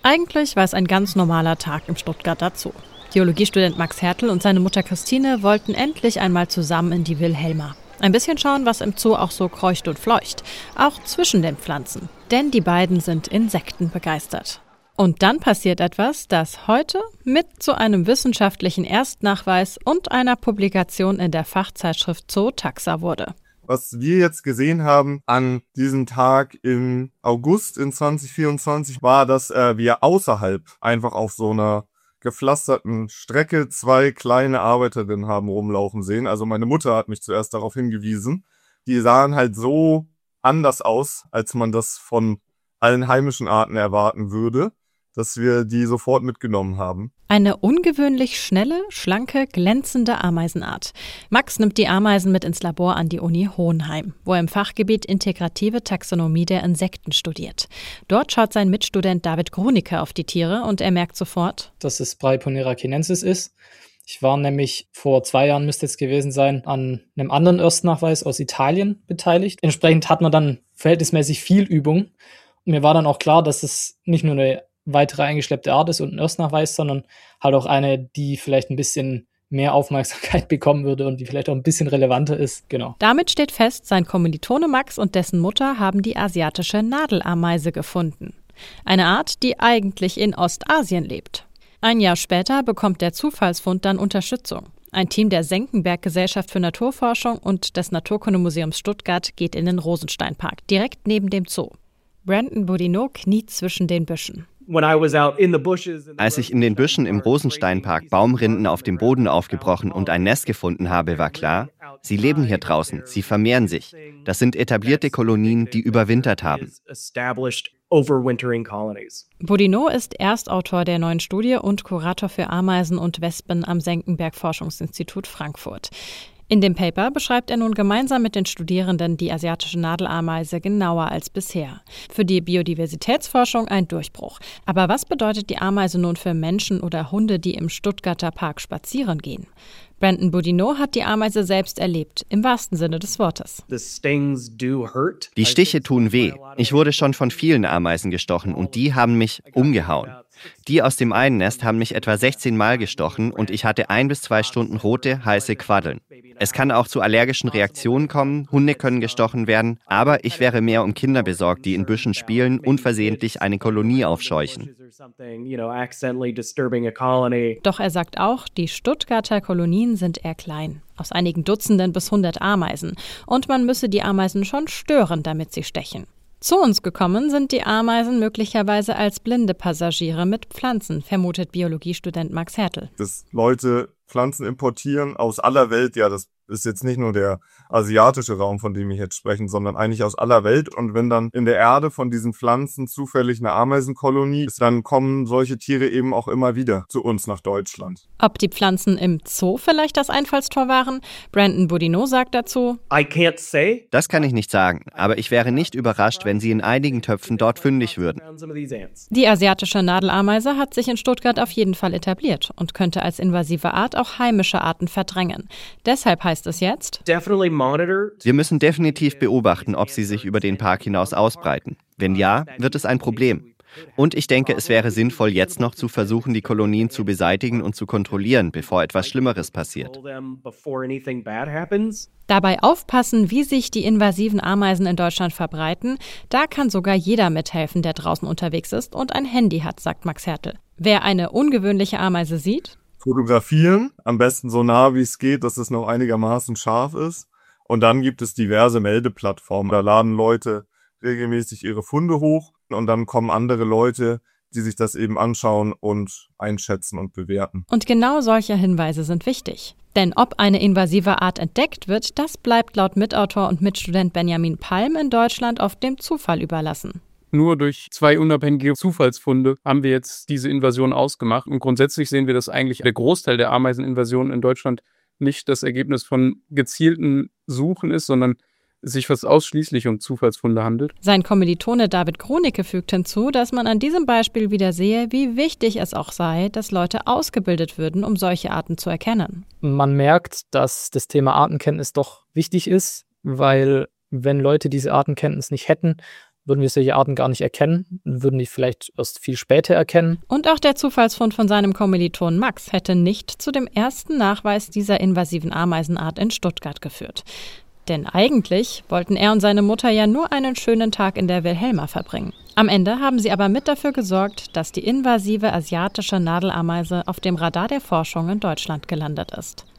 Eigentlich war es ein ganz normaler Tag im Stuttgarter Zoo. Biologiestudent Max Hertel und seine Mutter Christine wollten endlich einmal zusammen in die Wilhelma. Ein bisschen schauen, was im Zoo auch so kreucht und fleucht. Auch zwischen den Pflanzen. Denn die beiden sind Insekten begeistert. Und dann passiert etwas, das heute mit zu einem wissenschaftlichen Erstnachweis und einer Publikation in der Fachzeitschrift Zootaxa wurde. Was wir jetzt gesehen haben an diesem Tag im August in 2024 war, dass wir außerhalb einfach auf so einer gepflasterten Strecke 2 kleine Arbeiterinnen haben rumlaufen sehen. Also meine Mutter hat mich zuerst darauf hingewiesen. Die sahen halt so anders aus, als man das von allen heimischen Arten erwarten würde, dass wir die sofort mitgenommen haben. Eine ungewöhnlich schnelle, schlanke, glänzende Ameisenart. Max nimmt die Ameisen mit ins Labor an die Uni Hohenheim, wo er im Fachgebiet Integrative Taxonomie der Insekten studiert. Dort schaut sein Mitstudent David Grunicke auf die Tiere und er merkt sofort, dass es Braeponera chinensis ist. Ich war nämlich vor 2 Jahren, müsste es gewesen sein, an einem anderen Erstnachweis aus Italien beteiligt. Entsprechend hat man dann verhältnismäßig viel Übung. Und mir war dann auch klar, dass es nicht nur eine weitere eingeschleppte Art ist und ein Erstnachweis, sondern halt auch eine, die vielleicht ein bisschen mehr Aufmerksamkeit bekommen würde und die vielleicht auch ein bisschen relevanter ist. Genau. Damit steht fest, sein Kommilitone Max und dessen Mutter haben die asiatische Nadelameise gefunden. Eine Art, die eigentlich in Ostasien lebt. Ein Jahr später bekommt der Zufallsfund dann Unterstützung. Ein Team der Senckenberg-Gesellschaft für Naturforschung und des Naturkundemuseums Stuttgart geht in den Rosensteinpark, direkt neben dem Zoo. Brandon Boudinot kniet zwischen den Büschen. Als ich in den Büschen im Rosensteinpark Baumrinden auf dem Boden aufgebrochen und ein Nest gefunden habe, war klar, sie leben hier draußen, sie vermehren sich. Das sind etablierte Kolonien, die überwintert haben. Boudinot ist Erstautor der neuen Studie und Kurator für Ameisen und Wespen am Senckenberg-Forschungsinstitut Frankfurt. In dem Paper beschreibt er nun gemeinsam mit den Studierenden die asiatische Nadelameise genauer als bisher. Für die Biodiversitätsforschung ein Durchbruch. Aber was bedeutet die Ameise nun für Menschen oder Hunde, die im Stuttgarter Park spazieren gehen? Brandon Boudinot hat die Ameise selbst erlebt, im wahrsten Sinne des Wortes. Die Stiche tun weh. Ich wurde schon von vielen Ameisen gestochen und die haben mich umgehauen. Die aus dem einen Nest haben mich etwa 16 Mal gestochen und ich hatte 1 bis 2 Stunden rote, heiße Quaddeln. Es kann auch zu allergischen Reaktionen kommen, Hunde können gestochen werden, aber ich wäre mehr um Kinder besorgt, die in Büschen spielen und versehentlich eine Kolonie aufscheuchen. Doch er sagt auch, die Stuttgarter Kolonien sind eher klein, aus einigen Dutzenden bis 100 Ameisen, und man müsse die Ameisen schon stören, damit sie stechen. Zu uns gekommen sind die Ameisen möglicherweise als blinde Passagiere mit Pflanzen, vermutet Biologiestudent Max Hertel. Dass Leute Pflanzen importieren aus aller Welt, ja, das ist jetzt nicht nur der asiatische Raum, von dem wir jetzt sprechen, sondern eigentlich aus aller Welt. Und wenn dann in der Erde von diesen Pflanzen zufällig eine Ameisenkolonie ist, dann kommen solche Tiere eben auch immer wieder zu uns nach Deutschland. Ob die Pflanzen im Zoo vielleicht das Einfallstor waren? Brandon Boudinot sagt dazu: Das kann ich nicht sagen, aber ich wäre nicht überrascht, wenn sie in einigen Töpfen dort fündig würden. Die asiatische Nadelameise hat sich in Stuttgart auf jeden Fall etabliert und könnte als invasive Art auch heimische Arten verdrängen. Deshalb heißt es jetzt: Wir müssen definitiv beobachten, ob sie sich über den Park hinaus ausbreiten. Wenn ja, wird es ein Problem. Und ich denke, es wäre sinnvoll, jetzt noch zu versuchen, die Kolonien zu beseitigen und zu kontrollieren, bevor etwas Schlimmeres passiert. Dabei aufpassen, wie sich die invasiven Ameisen in Deutschland verbreiten, da kann sogar jeder mithelfen, der draußen unterwegs ist und ein Handy hat, sagt Max Hertel. Wer eine ungewöhnliche Ameise sieht: fotografieren, am besten so nah wie es geht, dass es noch einigermaßen scharf ist. Und dann gibt es diverse Meldeplattformen. Da laden Leute regelmäßig ihre Funde hoch und dann kommen andere Leute, die sich das eben anschauen und einschätzen und bewerten. Und genau solche Hinweise sind wichtig. Denn ob eine invasive Art entdeckt wird, das bleibt laut Mitautor und Mitstudent Benjamin Palm in Deutschland oft dem Zufall überlassen. Nur durch 2 unabhängige Zufallsfunde haben wir jetzt diese Invasion ausgemacht. Und grundsätzlich sehen wir, dass eigentlich der Großteil der Ameiseninvasionen in Deutschland nicht das Ergebnis von gezielten Suchen ist, sondern es sich fast ausschließlich um Zufallsfunde handelt. Sein Kommilitone David Grunicke fügt hinzu, dass man an diesem Beispiel wieder sehe, wie wichtig es auch sei, dass Leute ausgebildet würden, um solche Arten zu erkennen. Man merkt, dass das Thema Artenkenntnis doch wichtig ist, weil wenn Leute diese Artenkenntnis nicht hätten, würden wir solche Arten gar nicht erkennen, würden die vielleicht erst viel später erkennen. Und auch der Zufallsfund von seinem Kommiliton Max hätte nicht zu dem ersten Nachweis dieser invasiven Ameisenart in Stuttgart geführt. Denn eigentlich wollten er und seine Mutter ja nur einen schönen Tag in der Wilhelma verbringen. Am Ende haben sie aber mit dafür gesorgt, dass die invasive asiatische Nadelameise auf dem Radar der Forschung in Deutschland gelandet ist.